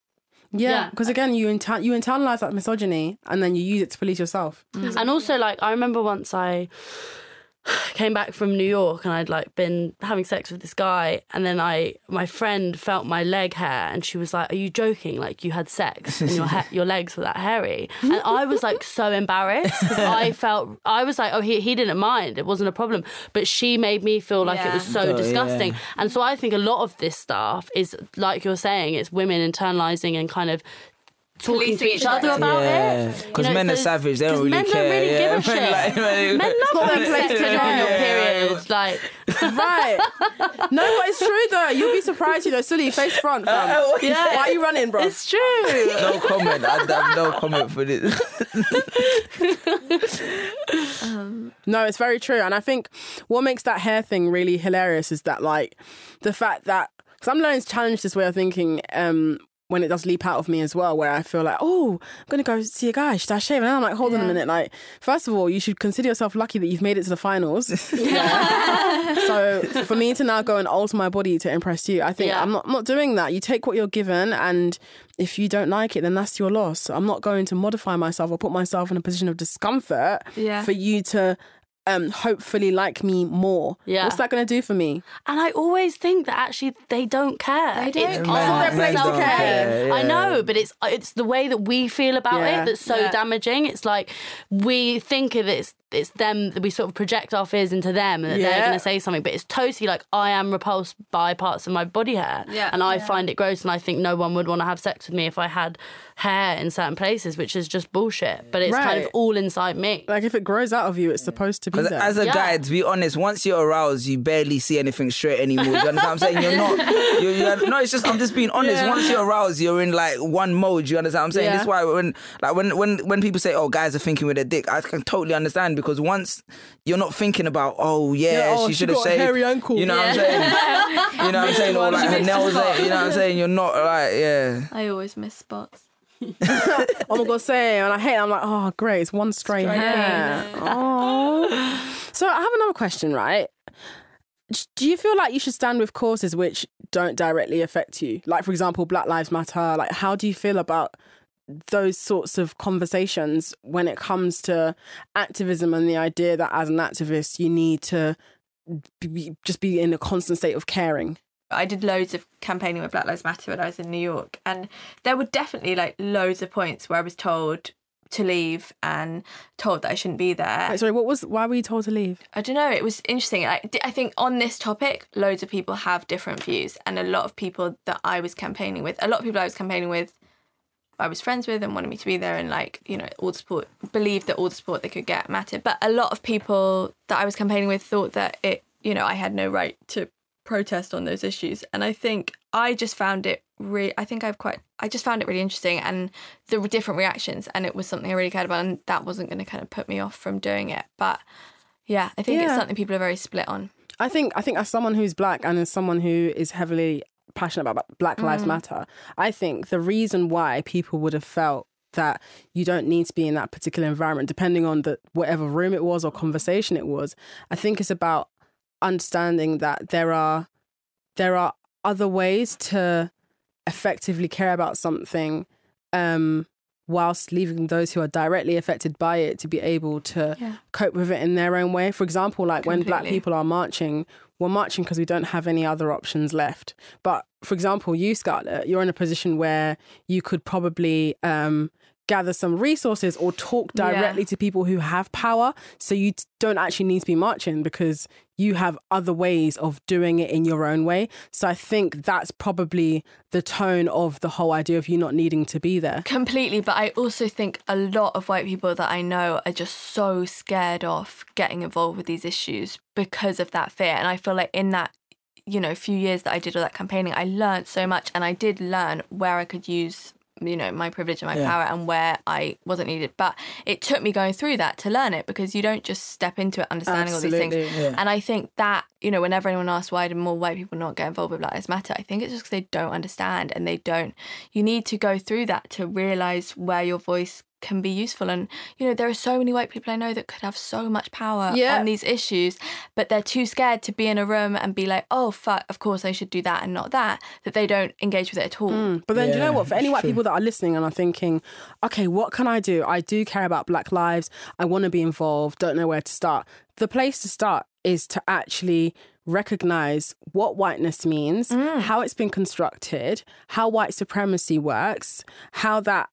Yeah, because again, you internalize that misogyny and then you use it to police yourself. And also, like, I remember once I came back from New York and I'd like been having sex with this guy, and then my friend felt my leg hair and she was like, "Are you joking? Like, you had sex and your legs were that hairy?" And I was like so embarrassed because I was like, oh, he didn't mind, it wasn't a problem, but she made me feel like it was so disgusting. And so I think a lot of this stuff is, like you're saying, it's women internalizing and kind of talking to each other about it. Because men are savage, they don't really care. Men don't really give a shit. Men love their place to on your period. Like, right. No, but it's true though. You'll be surprised, Sully, face front, fam. Why are you running, bro? It's true. No comment. I have no comment for this. No, it's very true. And I think what makes that hair thing really hilarious is that, like, the fact that, because I'm learning to challenge this way of thinking, when it does leap out of me as well, where I feel like, oh, I'm going to go see a guy, should I shave? And then I'm like, hold on a minute. Like, first of all, you should consider yourself lucky that you've made it to the finals. So for me to now go and alter my body to impress you, I think I'm not doing that. You take what you're given, and if you don't like it, then that's your loss. I'm not going to modify myself or put myself in a position of discomfort for you to hopefully like me more. What's that going to do for me? And I always think that actually they don't care. They don't. It's their place to care. I know, but it's the way that we feel about it that's so damaging. It's like we think of it's them, that we sort of project our fears into them and that they're going to say something, but it's totally like, I am repulsed by parts of my body hair and I find it gross, and I think no one would want to have sex with me if I had hair in certain places, which is just bullshit, but it's kind of all inside me. Like, if it grows out of you, it's supposed to be there. As a guy, to be honest, once you're aroused, you barely see anything straight anymore. You understand what I'm saying? You're not. No, it's just, I'm just being honest. Once you're aroused, you're in like one mode. You understand what I'm saying? This is why when people say, oh, guys are thinking with their dick, I can totally understand, because once you're not thinking about, she should have shaved. Hairy ankle. You know what I'm saying? You know what I'm saying? Or like her nails, you know what I'm saying? You're not like, I always miss spots. Oh my God, same. And I hate it. I'm like, oh, great, it's one straight hair. Oh. So I have another question, right? Do you feel like you should stand with causes which don't directly affect you? Like, for example, Black Lives Matter. Like, how do you feel about those sorts of conversations when it comes to activism and the idea that as an activist, you need to just be in a constant state of caring? I did loads of campaigning with Black Lives Matter when I was in New York, and there were definitely like loads of points where I was told to leave and told that I shouldn't be there. Wait, sorry, why were you told to leave? I don't know, it was interesting. I think on this topic, loads of people have different views, and a lot of people that I was campaigning with, I was friends with and wanted me to be there, and like, all the support, believed that all the support they could get mattered. But a lot of people that I was campaigning with thought that I had no right to protest on those issues, and I think I just found it really interesting, and the different reactions, and it was something I really cared about, and that wasn't going to kind of put me off from doing it. But I think it's something people are very split on. I think as someone who's black and as someone who is heavily passionate about Black Lives Matter, I think the reason why people would have felt that you don't need to be in that particular environment, depending on whatever room it was or conversation it was, I think it's about understanding that there are other ways to effectively care about something, whilst leaving those who are directly affected by it to be able to cope with it in their own way. For example, like when Black people are marching, we're marching because we don't have any other options left. But for example, you, Scarlett, you're in a position where you could probably gather some resources or talk directly to people who have power. So you don't actually need to be marching because you have other ways of doing it in your own way. So I think that's probably the tone of the whole idea of you not needing to be there. Completely. But I also think a lot of white people that I know are just so scared of getting involved with these issues because of that fear. And I feel like in that, few years that I did all that campaigning, I learned so much, and I did learn where I could use my privilege and my power and where I wasn't needed. But it took me going through that to learn it, because you don't just step into it understanding all these things. Yeah. And I think that, you know, whenever anyone asks why do more white people not get involved with Black Lives Matter, I think it's just because they don't understand, and you need to go through that to realise where your voice can be useful. And, you know, there are so many white people I know that could have so much power on these issues, but they're too scared to be in a room and be like, oh, fuck, of course I should do that and not that they don't engage with it at all. But then, do you know what? For any white people that are listening and are thinking, okay, what can I do? I do care about Black lives. I want to be involved. Don't know where to start. The place to start is to actually recognise what whiteness means, how it's been constructed, how white supremacy works, how that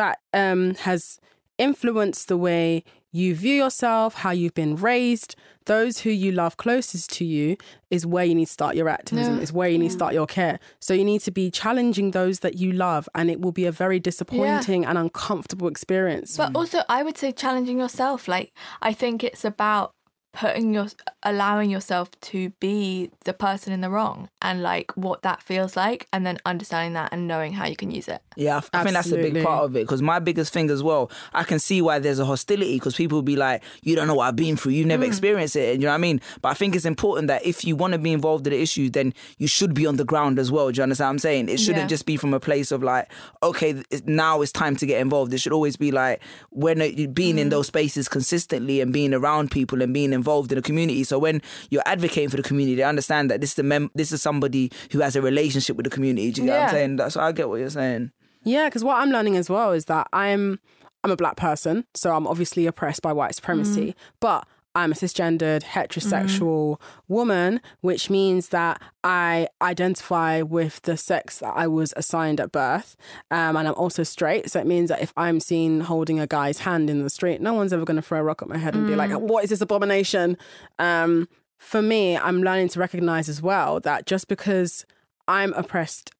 has influenced the way you view yourself, how you've been raised. Those who you love closest to you is where you need to start your activism, is where you need to start your care. So you need to be challenging those that you love, and it will be a very disappointing and uncomfortable experience. But also, I would say challenging yourself. Like, I think it's about allowing yourself to be the person in the wrong, and like what that feels like, and then understanding that and knowing how you can use it. Yeah, I think that's a big part of it, because my biggest thing as well, I can see why there's a hostility, because people will be like, you don't know what I've been through, you've never experienced it, and you know what I mean? But I think it's important that if you want to be involved in the issue, then you should be on the ground as well. Do you understand what I'm saying? It shouldn't just be from a place of like, okay, now it's time to get involved. It should always be like, when being in those spaces consistently and being around people and being involved in the community. So when you're advocating for the community, they understand that this is somebody who has a relationship with the community. Do you get what I'm saying? That's I get what you're saying. Yeah, because what I'm learning as well is that I'm a Black person, so I'm obviously oppressed by white supremacy, but I'm a cisgendered, heterosexual woman, which means that I identify with the sex that I was assigned at birth. And I'm also straight. So it means that if I'm seen holding a guy's hand in the street, no one's ever going to throw a rock at my head and be like, what is this abomination? For me, I'm learning to recognize as well that just because I'm oppressed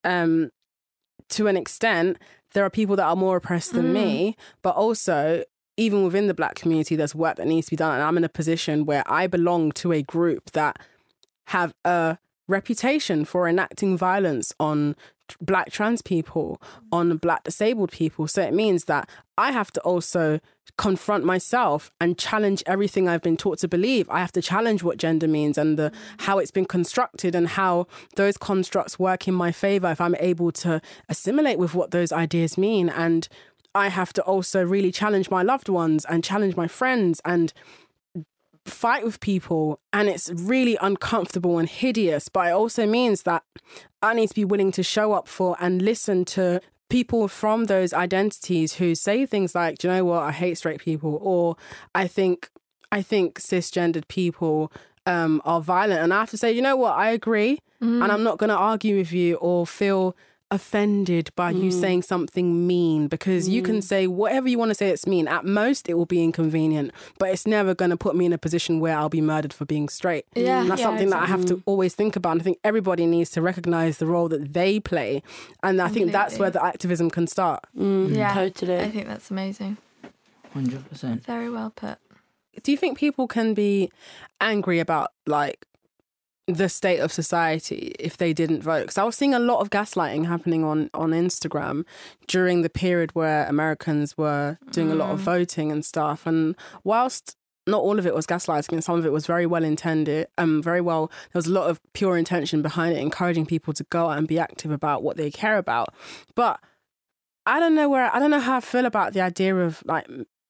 to an extent, there are people that are more oppressed than me, but also even within the Black community, there's work that needs to be done. And I'm in a position where I belong to a group that have a reputation for enacting violence on Black trans people, on Black disabled people. So it means that I have to also confront myself and challenge everything I've been taught to believe. I have to challenge what gender means and how it's been constructed and how those constructs work in my favour if I'm able to assimilate with what those ideas mean. And I have to also really challenge my loved ones and challenge my friends and fight with people. And it's really uncomfortable and hideous, but it also means that I need to be willing to show up for and listen to people from those identities who say things like, do you know what, I hate straight people, or I think cisgendered people are violent. And I have to say, you know what, I agree. And I'm not going to argue with you or feel offended by you saying something mean, because you can say whatever you want to say it's mean. At most it will be inconvenient, but it's never going to put me in a position where I'll be murdered for being straight. And that's something that I have to always think about. And I think everybody needs to recognise the role that they play, and I think that's where the activism can start. Yeah, totally. I think that's amazing. 100%. Very well put. Do you think people can be angry about like the state of society if they didn't vote? Because I was seeing a lot of gaslighting happening on Instagram during the period where Americans were doing a lot of voting and stuff. And whilst not all of it was gaslighting and some of it was very well intended, there was a lot of pure intention behind it, encouraging people to go out and be active about what they care about. But I don't know how I feel about the idea of like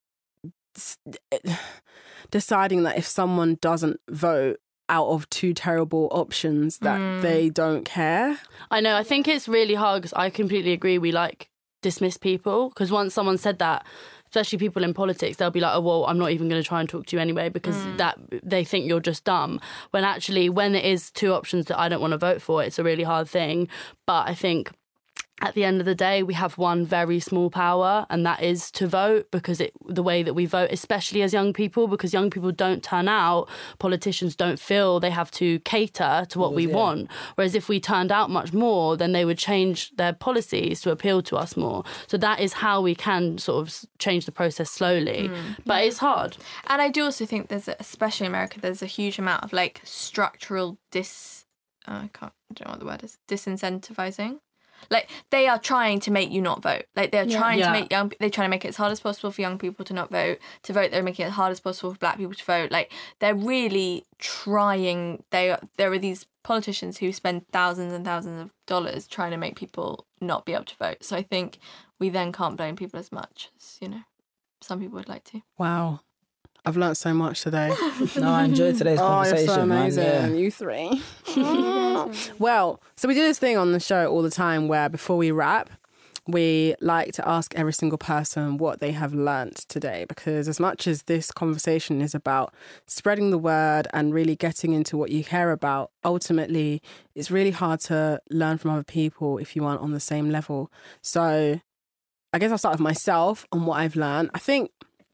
deciding that if someone doesn't vote out of two terrible options that they don't care. I know, I think it's really hard because I completely agree we like dismiss people, because once someone said that, especially people in politics, they'll be like, oh, well, I'm not even going to try and talk to you anyway because that they think you're just dumb. When actually, when it is two options that I don't want to vote for, it's a really hard thing. But I think at the end of the day, we have one very small power, and that is to vote, because the way that we vote, especially as young people, because young people don't turn out, politicians don't feel they have to cater to what we want. Whereas if we turned out much more, then they would change their policies to appeal to us more. So that is how we can sort of change the process slowly. But it's hard. And I do also think especially in America, there's a huge amount of like structural I don't know what the word is, disincentivizing. like, they are trying to make you not vote. Like, they're trying to make they're trying to make it as hard as possible for young people to not vote. To vote, they're making it as hard as possible for black people to vote. Like, they're really trying. There are these politicians who spend thousands and thousands of dollars trying to make people not be able to vote. So I think we then can't blame people as much as, you know, some people would like to. Wow. I've learnt so much today. No, I enjoyed today's conversation. You're so amazing. Man. Yeah. You three. Well, so we do this thing on the show all the time where before we wrap, we like to ask every single person what they have learnt today, because as much as this conversation is about spreading the word and really getting into what you care about, ultimately it's really hard to learn from other people if you aren't on the same level. So I guess I'll start with myself and what I've learnt. I think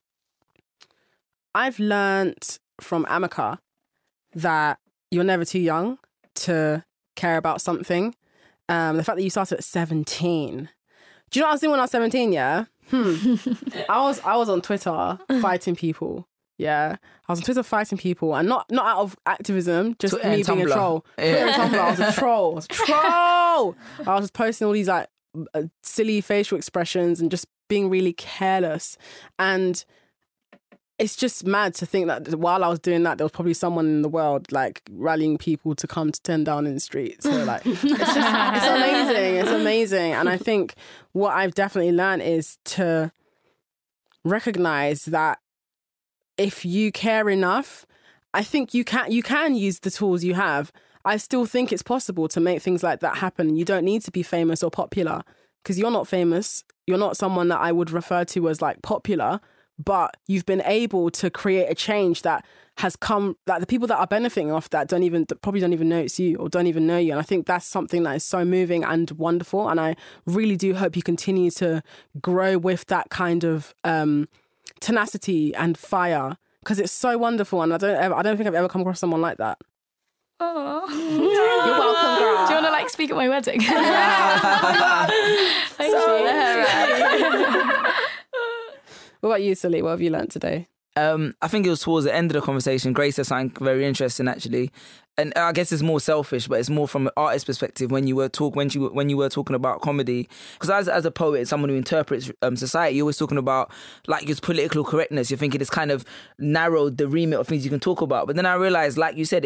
I've learnt from Amika that you're never too young to care about something. The fact that you started at 17. Do you know what I was doing when I was 17, yeah? I was on Twitter fighting people. Yeah. I was on Twitter fighting people, and not out of activism, just Twitter me being Tumblr. a troll. Twitter and Tumblr, I was a troll. I was just posting all these like silly facial expressions and just being really careless. And it's just mad to think that while I was doing that, there was probably someone in the world like rallying people to come to 10 Downing Street. So like, it's amazing. It's amazing. And I think what I've definitely learned is to recognize that if you care enough, I think you can use the tools you have. I still think it's possible to make things like that happen. You don't need to be famous or popular, because you're not famous. You're not someone that I would refer to as like popular. But you've been able to create a change that has come, that the people that are benefiting off that probably don't even know it's you or don't even know you. And I think that's something that is so moving and wonderful. And I really do hope you continue to grow with that kind of tenacity and fire, because it's so wonderful. And I don't think I've ever come across someone like that. Oh, you're welcome, girl. Do you want to like speak at my wedding? What about you, Sully? What have you learnt today? I think it was towards the end of the conversation. Grace said something very interesting, actually, and I guess it's more selfish, but it's more from an artist's perspective. When you were talking about comedy, because as a poet, someone who interprets society, you're always talking about like its political correctness. You're thinking it's kind of narrowed the remit of things you can talk about. But then I realised, like you said,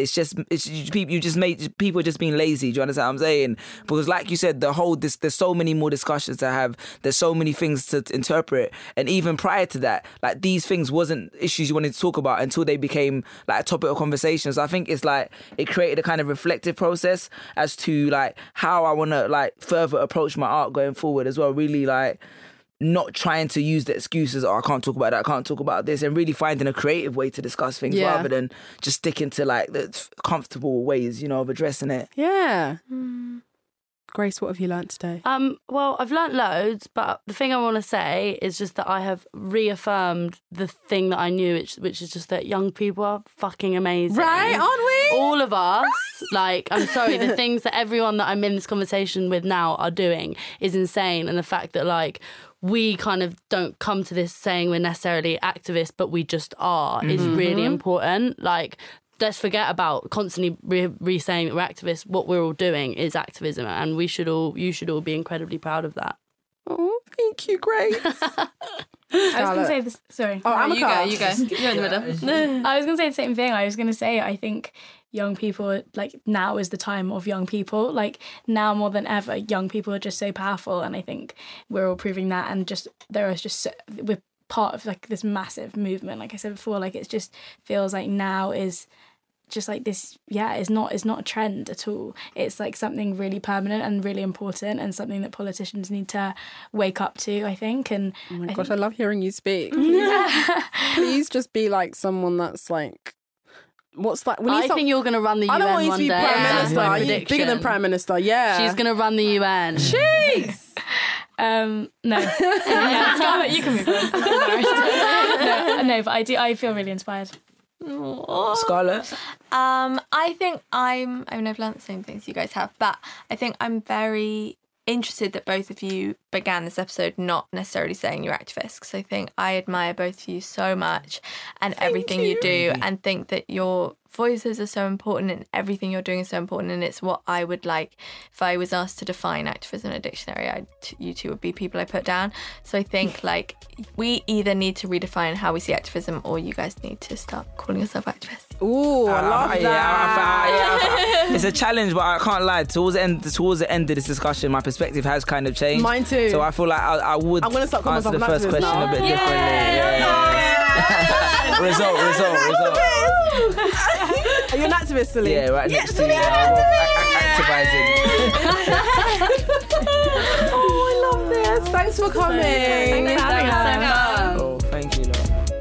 people just being lazy. Do you understand what I'm saying? Because like you said, there's so many more discussions to have. There's so many things to interpret, and even prior to that, like these things wasn't issues you wanted to talk about until they became like a topic of conversation. So I think it's like it created a kind of reflective process as to like how I want to like further approach my art going forward as well. Really like not trying to use the excuses, I can't talk about that, I can't talk about this, and really finding a creative way to discuss things rather than just sticking to like the comfortable ways, you know, of addressing it. Yeah. Grace, what have you learnt today? Well, I've learnt loads, but the thing I want to say is just that I have reaffirmed the thing that I knew, which is just that young people are fucking amazing. Right, aren't we? All of us. Like, I'm sorry, the things that everyone that I'm in this conversation with now are doing is insane. And the fact that, like, we kind of don't come to this saying we're necessarily activists, but we just are, is really important. Like, let's forget about constantly re-saying that we're activists. What we're all doing is activism, and you should all be incredibly proud of that. Oh, thank you, Grace. I was going to say this. Sorry. Oh, you go. You're in the middle. I was going to say the same thing. I was going to say, I think young people, like, now is the time of young people. Like, now more than ever, young people are just so powerful, and I think we're all proving that. And just we're part of like this massive movement. Like I said before, like it just feels like now is just like this, it's not a trend at all. It's like something really permanent and really important, and something that politicians need to wake up to, I think. And oh my gosh, I love hearing you speak. Please just be like someone that's like, what's that? I think you're going to run the UN one day. I don't want you to be Prime Minister. Are you bigger than Prime Minister? Yeah. She's going to run the UN. Jeez. No. Yeah, Scarlett, you can move on. No, but I feel really inspired. Scarlett? I think I've learned the same things you guys have, but I think I'm very interested that both of you began this episode not necessarily saying you're activists, because I think I admire both of you so much and everything you do, and think that you're voices are so important and everything you're doing is so important, and it's what I would like. If I was asked to define activism in a dictionary, you two would be people I put down. So I think like we either need to redefine how we see activism, or you guys need to start calling yourself activists. Ooh, I love that. It's a challenge, but I can't lie. Towards the end of this discussion, my perspective has kind of changed. Mine too. So I feel like I'm going to start answer the first question a bit differently. Result. Are you an activist, Celine? Yeah, right next to you. Activising. Oh, I love this. Thanks for coming. Thanks for having us. Oh, thank you.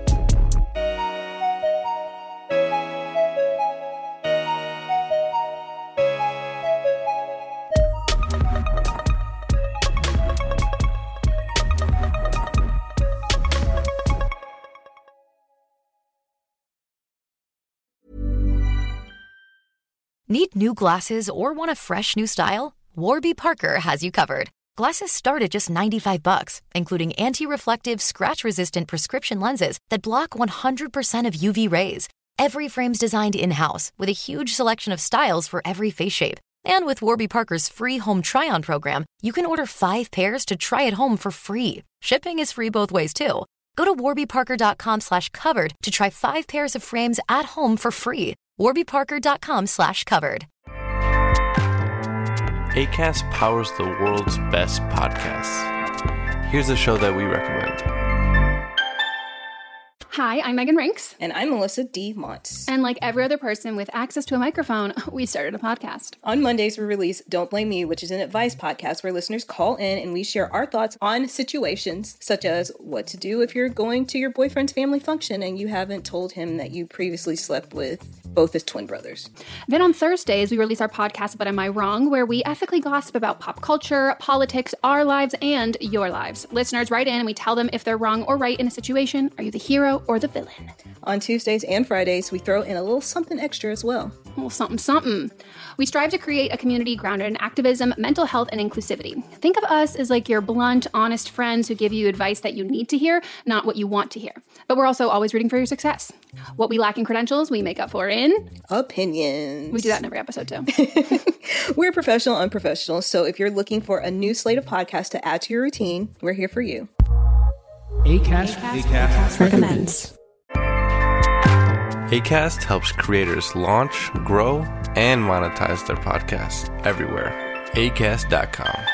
Need new glasses or want a fresh new style? Warby Parker has you covered. Glasses start at just $95, including anti-reflective, scratch-resistant prescription lenses that block 100% of UV rays. Every frame's designed in-house with a huge selection of styles for every face shape. And with Warby Parker's free home try-on program, you can order 5 pairs to try at home for free. Shipping is free both ways, too. Go to warbyparker.com/covered to try 5 pairs of frames at home for free. warbyparker.com/covered. Acast powers the world's best podcasts. Here's a show that we recommend. Hi, I'm Megan Rinks. And I'm Melissa D. Montz. And like every other person with access to a microphone, we started a podcast. On Mondays, we release Don't Blame Me, which is an advice podcast where listeners call in and we share our thoughts on situations such as what to do if you're going to your boyfriend's family function and you haven't told him that you previously slept with both his twin brothers. Then on Thursdays, we release our podcast, But Am I Wrong?, where we ethically gossip about pop culture, politics, our lives, and your lives. Listeners write in and we tell them if they're wrong or right in a situation. Are you the hero or the villain? On Tuesdays and Fridays, we throw in a little something extra as well. A little something. We strive to create a community grounded in activism, mental health, and inclusivity. Think of us as like your blunt, honest friends who give you advice that you need to hear, not what you want to hear. But we're also always rooting for your success. What we lack in credentials, we make up for in opinions. We do that in every episode too. We're professional, unprofessional. So if you're looking for a new slate of podcasts to add to your routine, we're here for you. Acast recommends. Acast helps creators launch, grow, and monetize their podcasts everywhere. Acast.com.